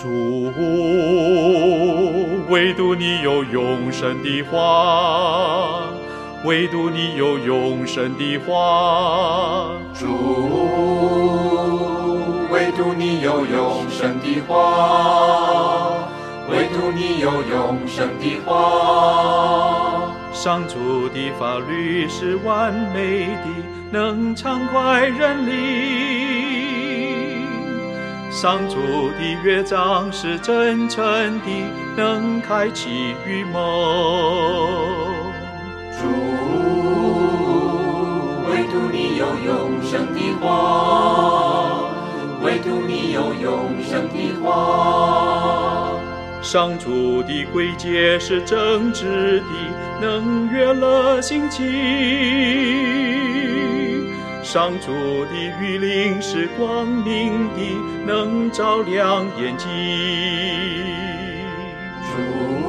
主，唯独你有永生的话，唯独你有永生的话。 主，唯独你有永生的话，唯独你有永生的话。 上主的法律是完美的，能畅快人灵；上主的约章是真诚的，能开启愚蒙。 主，唯独你有永生的话，唯独你有永生的话。 上主的规戒是正直的，能悦乐心情；上主的谕令是光明的，能照亮眼睛。 主，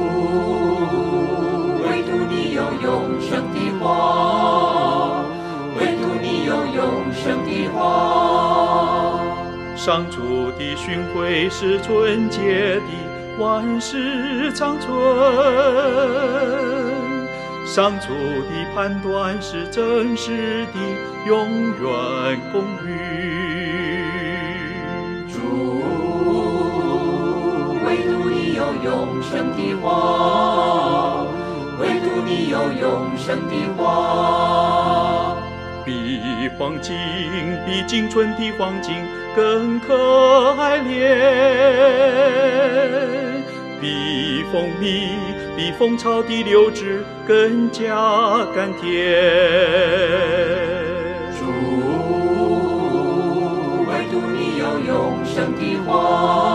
唯独你有永生的话，唯独你有永生的话。 上主的训诲是纯洁的，万事长存；上主的判断是真实的，永远公允。 主，唯独你有永生的话，唯独你有永生的话。 比黄金，比精纯的黄金更可爱炼，比蜂蜜，比蜂巢的流汁更加甘甜。 主，唯独你有永生的话，